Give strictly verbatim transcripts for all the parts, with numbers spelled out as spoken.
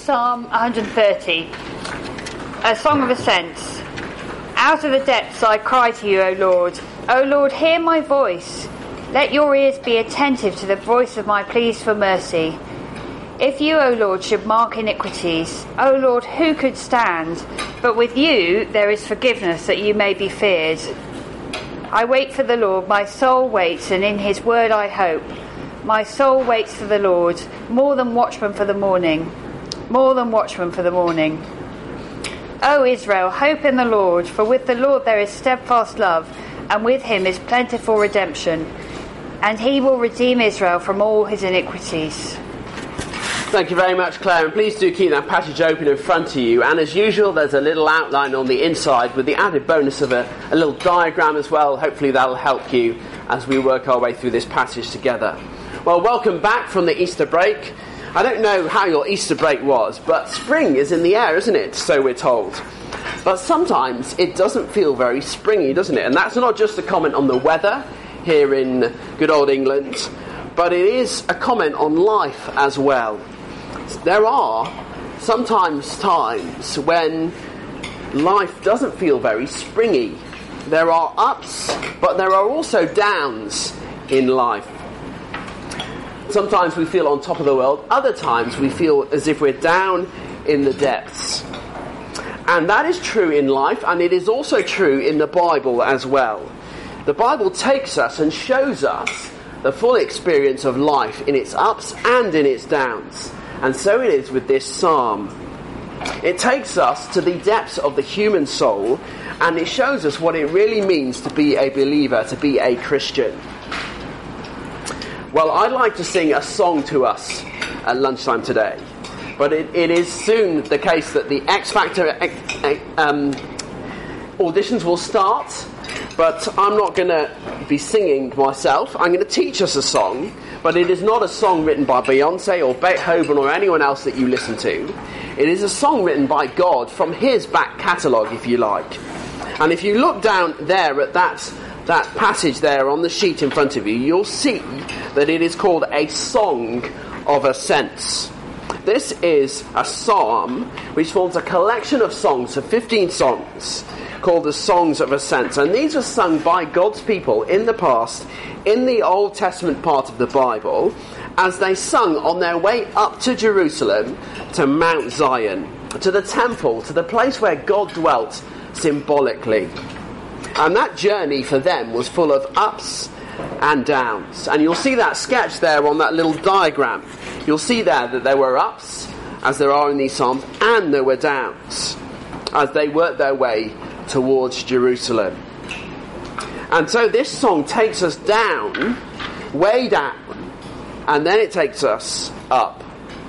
Psalm one hundred thirty, a song of ascents. Out of the depths I cry to you, O Lord. O Lord, hear my voice. Let your ears be attentive to the voice of my pleas for mercy. If you, O Lord, should mark iniquities, O Lord, who could stand? But with you there is forgiveness, that you may be feared. I wait for the Lord, my soul waits, and in his word I hope. My soul waits for the Lord, more than watchmen for the morning. More than watchmen for the morning. O Israel, hope in the Lord, for with the Lord there is steadfast love, and with him is plentiful redemption, and he will redeem Israel from all his iniquities. Thank you very much, Claire, and please do keep that passage open in front of you. And as usual, there's a little outline on the inside with the added bonus of a, a little diagram as well. Hopefully that'll help you as we work our way through this passage together. Well, welcome back from the Easter break. I don't know how your Easter break was, but spring is in the air, isn't it? So we're told. But sometimes it doesn't feel very springy, doesn't it? And that's not just a comment on the weather here in good old England, but it is a comment on life as well. There are sometimes times when life doesn't feel very springy. There are ups, but there are also downs in life. Sometimes we feel on top of the world. Other times we feel as if we're down in the depths. And that is true in life, and it is also true in the Bible as well. The Bible takes us and shows us the full experience of life in its ups and in its downs. And so it is with this psalm. It takes us to the depths of the human soul, and it shows us what it really means to be a believer, to be a Christian. Well, I'd like to sing a song to us at lunchtime today, but it, it is soon the case that the X Factor um, auditions will start, but I'm not going to be singing myself. I'm going to teach us a song, but it is not a song written by Beyonce or Beethoven or anyone else that you listen to. It is a song written by God from his back catalogue, if you like. And if you look down there at that that passage there on the sheet in front of you, you'll see that it is called a Song of Ascents. This is a psalm which forms a collection of songs, of fifteen songs, called the Songs of Ascents. And these were sung by God's people in the past, in the Old Testament part of the Bible, as they sung on their way up to Jerusalem, to Mount Zion, to the temple, to the place where God dwelt symbolically. And that journey for them was full of ups and downs. And you'll see that sketch there on that little diagram. You'll see there that there were ups, as there are in these psalms, and there were downs, as they worked their way towards Jerusalem. And so this song takes us down, way down, and then it takes us up.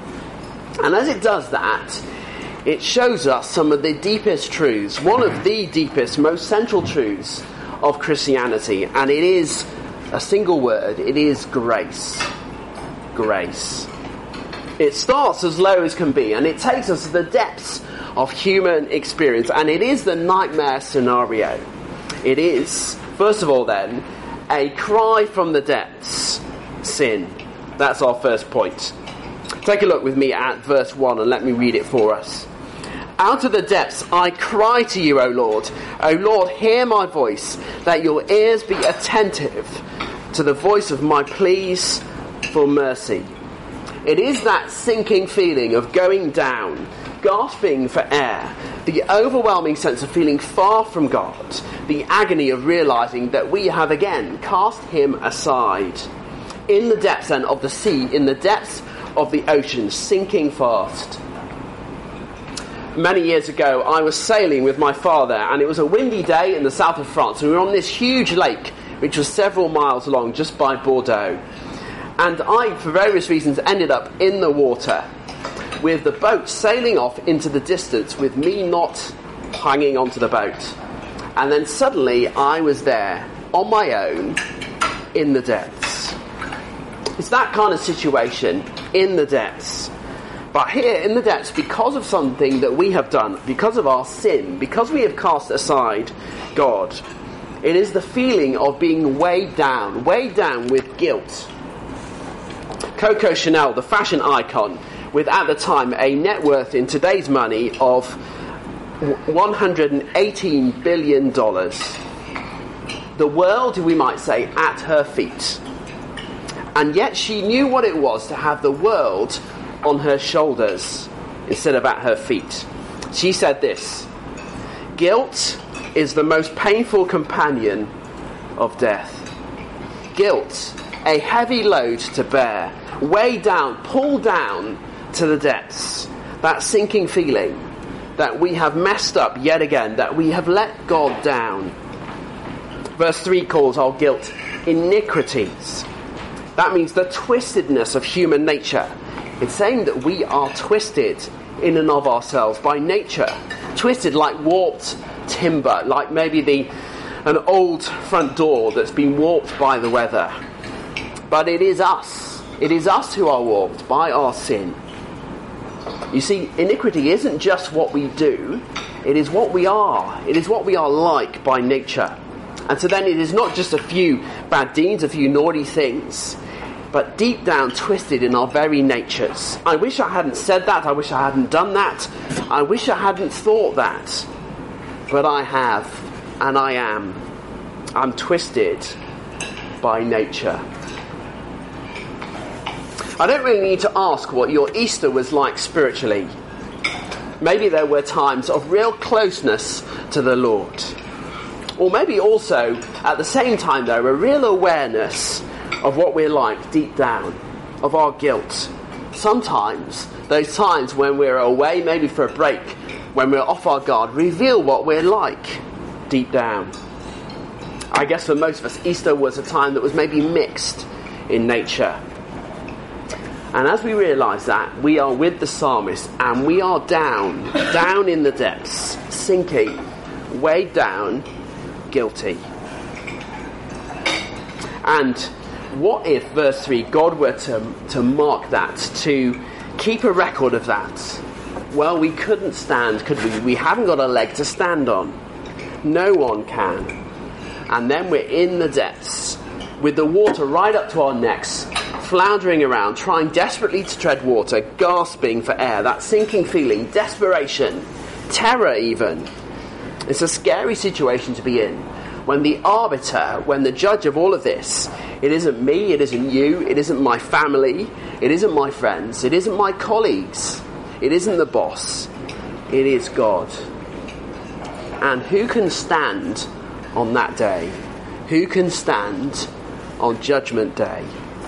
And as it does that, it shows us some of the deepest truths, one of the deepest, most central truths of Christianity, and it is a single word. It is grace. Grace. It starts as low as can be, and it takes us to the depths of human experience, and it is the nightmare scenario. It is, first of all then, a cry from the depths, sin. That's our first point. Take a look with me at verse one and let me read it for us. Out of the depths I cry to you, O Lord. O Lord, hear my voice. Let your ears be attentive to the voice of my pleas for mercy. It is that sinking feeling of going down, gasping for air, the overwhelming sense of feeling far from God, the agony of realizing that we have again cast him aside. In the depths then of the sea, in the depths of the ocean, sinking fast. Many years ago, I was sailing with my father, and it was a windy day in the south of France. We were on this huge lake, which was several miles long, just by Bordeaux. And I, for various reasons, ended up in the water, with the boat sailing off into the distance, with me not hanging onto the boat. And then suddenly, I was there, on my own, in the depths. It's that kind of situation, in the depths. But here in the depths, because of something that we have done, because of our sin, because we have cast aside God, it is the feeling of being weighed down, weighed down with guilt. Coco Chanel, the fashion icon, with, at the time, a net worth in today's money of one hundred eighteen billion dollars. The world, we might say, at her feet. And yet she knew what it was to have the world on her shoulders instead of at her feet. She said this: "Guilt is the most painful companion of death. Guilt, a heavy load to bear, weighed down, pulled down to the depths. That sinking feeling that we have messed up yet again, that we have let God down." Verse three calls our guilt iniquities. That means the twistedness of human nature. It's saying that we are twisted in and of ourselves by nature. Twisted like warped timber, like maybe the an old front door that's been warped by the weather. But it is us. It is us who are warped by our sin. You see, iniquity isn't just what we do, it is what we are. It is what we are like by nature. And so then it is not just a few bad deeds, a few naughty things, but deep down twisted in our very natures. I wish I hadn't said that. I wish I hadn't done that. I wish I hadn't thought that. But I have, and I am. I'm twisted by nature. I don't really need to ask what your Easter was like spiritually. Maybe there were times of real closeness to the Lord. Or maybe also, at the same time, there a real awareness of what we're like deep down, of our guilt. Sometimes, those times when we're away, maybe for a break, when we're off our guard, reveal what we're like deep down. I guess for most of us, Easter was a time that was maybe mixed in nature. And as we realise that, we are with the psalmist, and we are down, down in the depths, sinking, weighed down, guilty. And what if, verse three, God were to, to mark that, to keep a record of that? Well, we couldn't stand, could we? We haven't got a leg to stand on. No one can. And then we're in the depths, with the water right up to our necks, floundering around, trying desperately to tread water, gasping for air, that sinking feeling, desperation, terror even. It's a scary situation to be in, when the arbiter, when the judge of all of this, it isn't me, it isn't you, it isn't my family, it isn't my friends, it isn't my colleagues, it isn't the boss, it is God. And who can stand on that day? Who can stand on Judgment Day?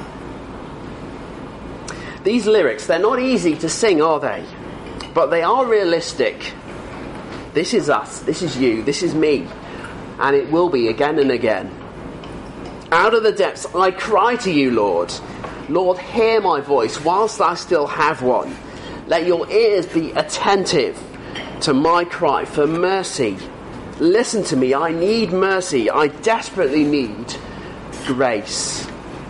These lyrics, they're not easy to sing, are they? But they are realistic. This is us, this is you, this is me. And it will be again and again. Out of the depths I cry to you, Lord. Lord, hear my voice whilst I still have one. Let your ears be attentive to my cry for mercy. Listen to me, I need mercy. I desperately need grace.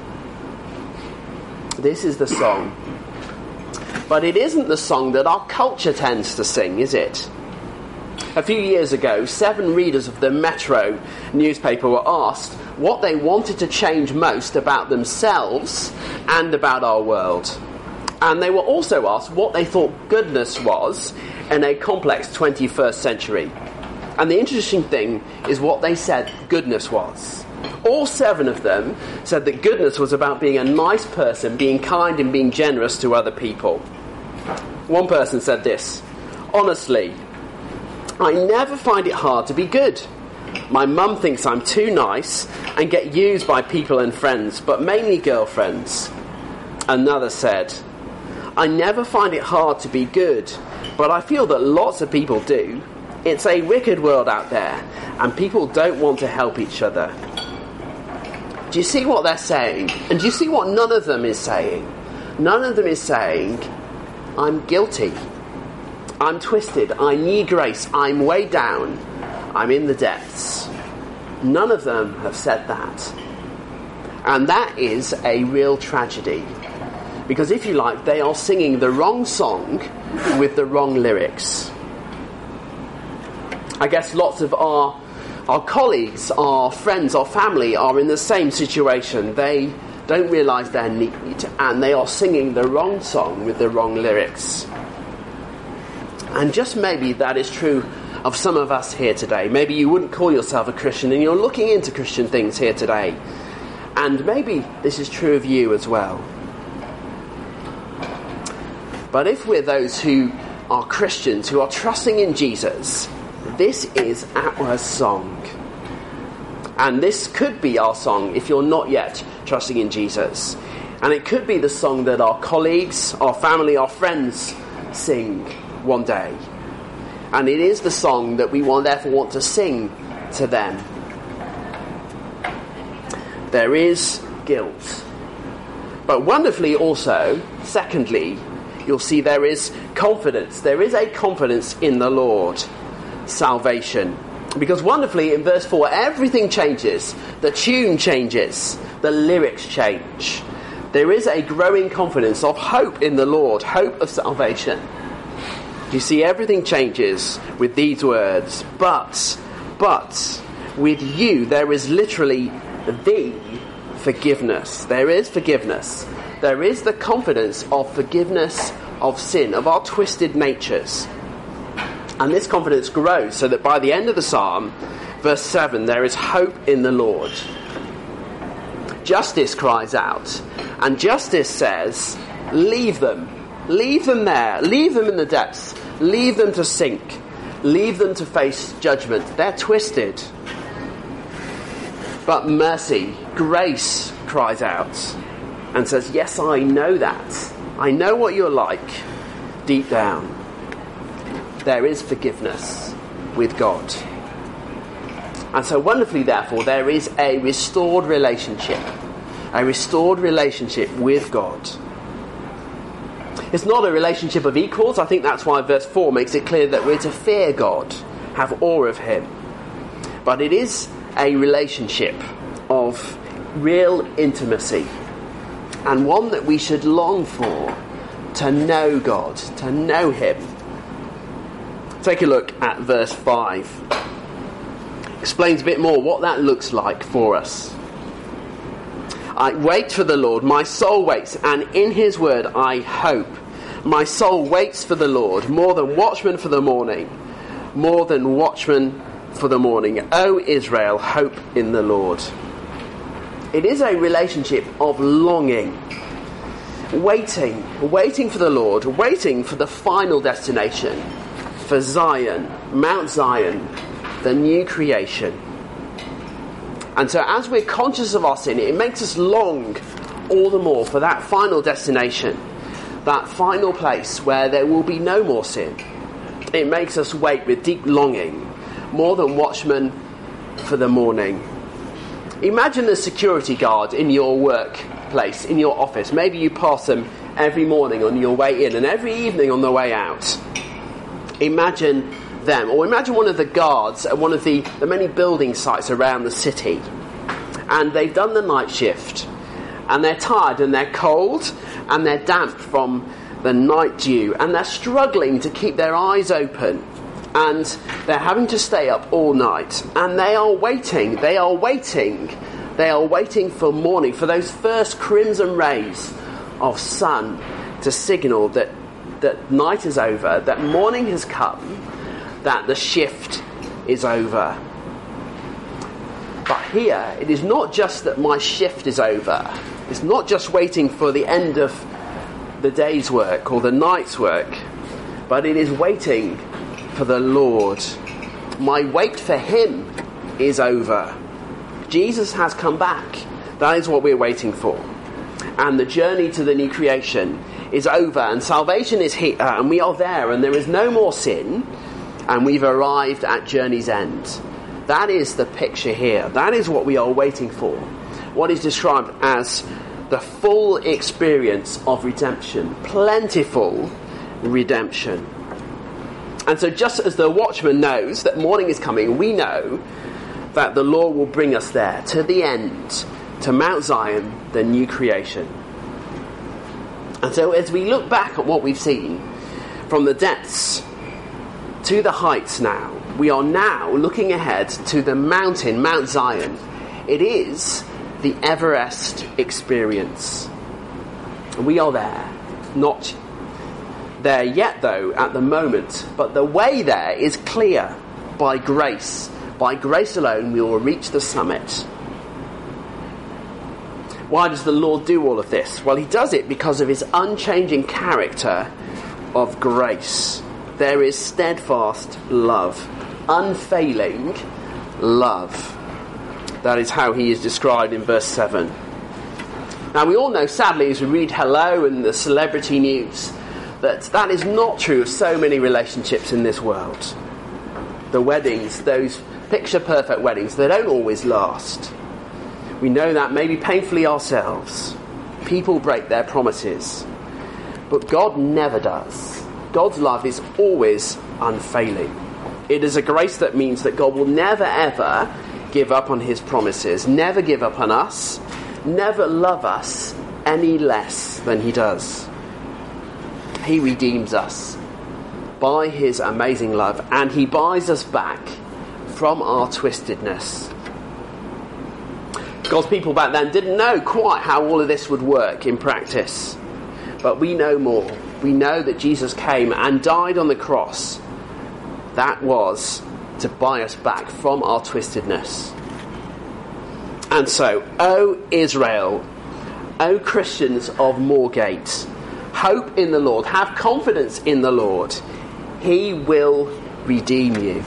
This is the song. But it isn't the song that our culture tends to sing, is it? A few years ago, seven readers of the Metro newspaper were asked what they wanted to change most about themselves and about our world. And they were also asked what they thought goodness was in a complex twenty-first century. And the interesting thing is what they said goodness was. All seven of them said that goodness was about being a nice person, being kind and being generous to other people. One person said this: "Honestly, I never find it hard to be good. My mum thinks I'm too nice and get used by people and friends, but mainly girlfriends." Another said, "I never find it hard to be good, but I feel that lots of people do. It's a wicked world out there, and people don't want to help each other." Do you see what they're saying? And do you see what none of them is saying? None of them is saying, I'm guilty. I'm twisted. I need grace. I'm way down. I'm in the depths. None of them have said that. And that is a real tragedy. Because if you like, they are singing the wrong song with the wrong lyrics. I guess lots of our our colleagues, our friends, our family are in the same situation. They don't realise their need, and they are singing the wrong song with the wrong lyrics. And just maybe that is true of some of us here today. Maybe you wouldn't call yourself a Christian and you're looking into Christian things here today. And maybe this is true of you as well. But if we're those who are Christians, who are trusting in Jesus, this is our song. And this could be our song if you're not yet trusting in Jesus. And it could be the song that our colleagues, our family, our friends sing one day. And it is the song that we will therefore want to sing to them. There is guilt. But wonderfully also, secondly, you'll see there is confidence. There is a confidence in the Lord. Salvation. Because wonderfully in verse four, everything changes. The tune changes. The lyrics change. There is a growing confidence of hope in the Lord. Hope of salvation. You see, everything changes with these words. But, but, with you there is literally the forgiveness. There is forgiveness. There is the confidence of forgiveness of sin, of our twisted natures. And this confidence grows so that by the end of the psalm, verse seven, there is hope in the Lord. Justice cries out. And justice says, leave them. Leave them there. Leave them in the depths. Leave them to sink. Leave them to face judgment. They're twisted. But mercy, grace cries out and says, yes, I know that. I know what you're like deep down. There is forgiveness with God. And so wonderfully, therefore, there is a restored relationship. A restored relationship with God. It's not a relationship of equals. I think that's why verse four makes it clear that we're to fear God, have awe of him. But it is a relationship of real intimacy, and one that we should long for, to know God, to know him. Take a look at verse five. Explains a bit more what that looks like for us. I wait for the Lord, my soul waits, and in his word I hope. My soul waits for the Lord, more than watchmen for the morning, more than watchmen for the morning. O Israel, hope in the Lord. It is a relationship of longing, waiting, waiting for the Lord, waiting for the final destination, for Zion, Mount Zion, the new creation. And so as we're conscious of our sin, it makes us long all the more for that final destination, that final place where there will be no more sin. It makes us wait with deep longing, more than watchmen for the morning. Imagine the security guard in your workplace, in your office. Maybe you pass them every morning on your way in and every evening on the way out. Imagine them. Or imagine one of the guards at one of the, the many building sites around the city. And they've done the night shift. And they're tired and they're cold and they're damp from the night dew. And they're struggling to keep their eyes open. And they're having to stay up all night. And they are waiting, they are waiting, they are waiting for morning, for those first crimson rays of sun to signal that, that night is over, that morning has come, that the shift is over. But here, it is not just that my shift is over. It's not just waiting for the end of the day's work or the night's work, but it is waiting for the Lord. My wait for him is over. Jesus has come back. That is what we're waiting for. And the journey to the new creation is over, and salvation is here, and we are there, and there is no more sin, and we've arrived at journey's end. That is the picture here. That is what we are waiting for. What is described as the full experience of redemption. Plentiful redemption. And so just as the watchman knows that morning is coming, we know that the Lord will bring us there, to the end, to Mount Zion, the new creation. And so as we look back at what we've seen, from the depths to the heights now, we are now looking ahead to the mountain, Mount Zion. It is the Everest experience. We are there, not there yet though at the moment, but the way there is clear. By grace, by grace alone we will reach the summit. Why does the Lord do all of this? Well, he does it because of his unchanging character of grace. There is steadfast love, unfailing love. That is how he is described in verse seven. Now we all know, sadly, as we read Hello and the celebrity news, that that is not true of so many relationships in this world. The weddings, those picture-perfect weddings, they don't always last. We know that maybe painfully ourselves. People break their promises. But God never does. God's love is always unfailing. It is a grace that means that God will never ever give up on his promises, never give up on us, never love us any less than he does. He redeems us by his amazing love, and he buys us back from our twistedness. God's people back then didn't know quite how all of this would work in practice, but we know more. We know that Jesus came and died on the cross. That was to buy us back from our twistedness. And so, O Israel, O Christians of Moorgate, hope in the Lord, have confidence in the Lord. He will redeem you.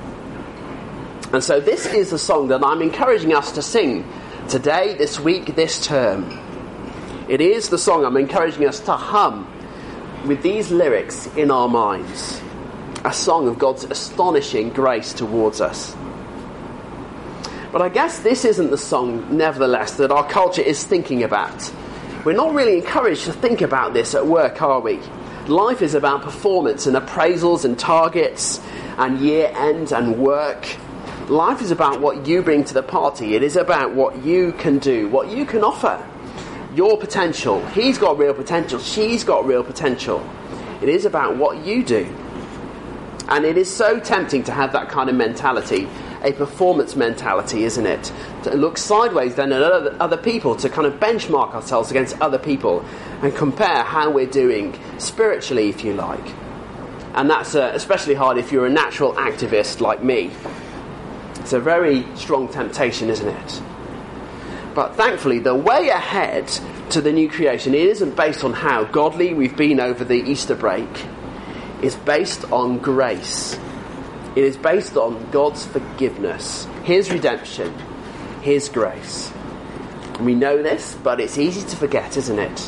And so this is the song that I'm encouraging us to sing today, this week, this term. It is the song I'm encouraging us to hum with these lyrics in our minds. A song of God's astonishing grace towards us. But I guess this isn't the song, nevertheless, that our culture is thinking about. We're not really encouraged to think about this at work, are we? Life is about performance and appraisals and targets and year ends and work. Life is about what you bring to the party. It is about what you can do, what you can offer. Your potential. He's got real potential. She's got real potential. It is about what you do. And it is so tempting to have that kind of mentality, a performance mentality, isn't it? To look sideways then at other, other people, to kind of benchmark ourselves against other people and compare how we're doing spiritually, if you like. And that's uh, especially hard if you're a natural activist like me. It's a very strong temptation, isn't it? But thankfully, the way ahead to the new creation, it isn't based on how godly we've been over the Easter break. It's based on grace. It is based on God's forgiveness, his redemption, his grace. And we know this, but it's easy to forget, isn't it?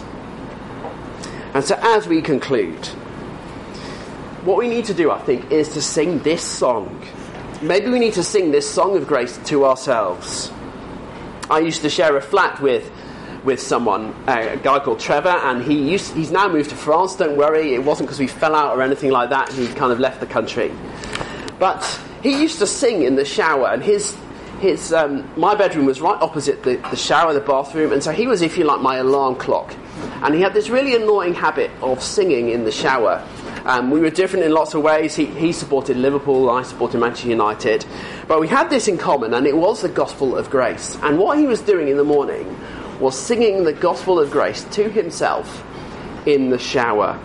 And so as we conclude, what we need to do, I think, is to sing this song. Maybe we need to sing this song of grace to ourselves. I used to share a flat with with someone, a guy called Trevor, and he used, he's now moved to France, don't worry, it wasn't because we fell out or anything like that, he kind of left the country. But he used to sing in the shower, and his his um, my bedroom was right opposite the, the shower, the bathroom, and so he was, if you like, my alarm clock. And he had this really annoying habit of singing in the shower. Um, we were different in lots of ways. He, he supported Liverpool, I supported Manchester United. But we had this in common, and it was the gospel of grace. And what he was doing in the morning was singing the gospel of grace to himself in the shower.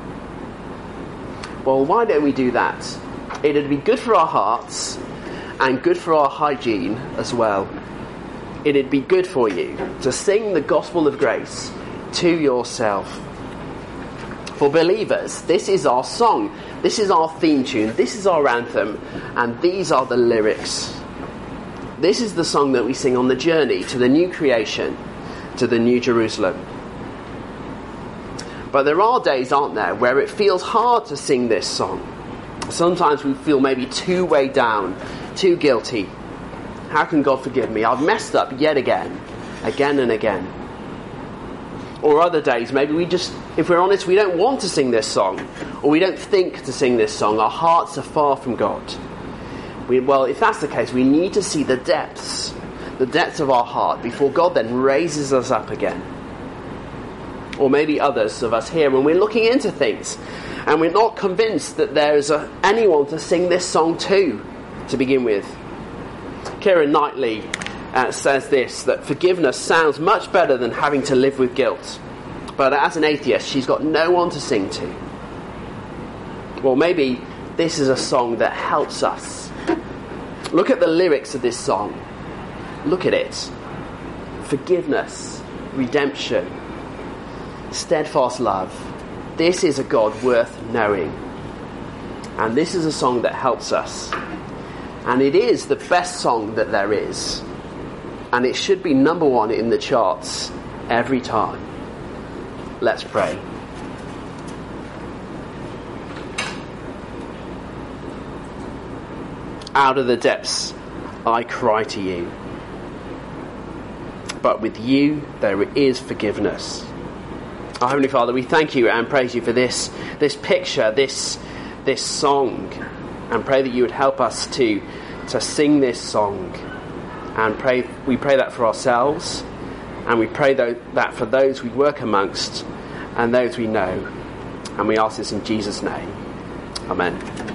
Well, why don't we do that? It'd be good for our hearts and good for our hygiene as well. It'd be good for you to sing the gospel of grace to yourself. For believers, this is our song, this is our theme tune, this is our anthem, and these are the lyrics. This is the song that we sing on the journey to the new creation, to the new Jerusalem. But there are days, aren't there, where it feels hard to sing this song. Sometimes we feel maybe too weighed down, too guilty. How can God forgive me? I've messed up yet again, again and again. Or other days, maybe we just, if we're honest, we don't want to sing this song, or we don't think to sing this song. Our hearts are far from God. We, well, if that's the case, we need to see the depths, the depths of our heart before God then raises us up again. Or maybe others of us here, when we're looking into things, and we're not convinced that there's a, anyone to sing this song to, to begin with. Keira Knightley uh, says this, that forgiveness sounds much better than having to live with guilt. But as an atheist, she's got no one to sing to. Well, maybe this is a song that helps us. Look at the lyrics of this song. Look at it. Forgiveness, redemption, steadfast love. This is a God worth knowing. And this is a song that helps us. And it is the best song that there is. And it should be number one in the charts every time. Let's pray. Out of the depths I cry to you. But with you there is forgiveness. Our Heavenly Father, we thank you and praise you for this, this picture, this, this song. And pray that you would help us to, to sing this song. And pray, we pray that for ourselves. And we pray that for those we work amongst and those we know. And we ask this in Jesus' name. Amen.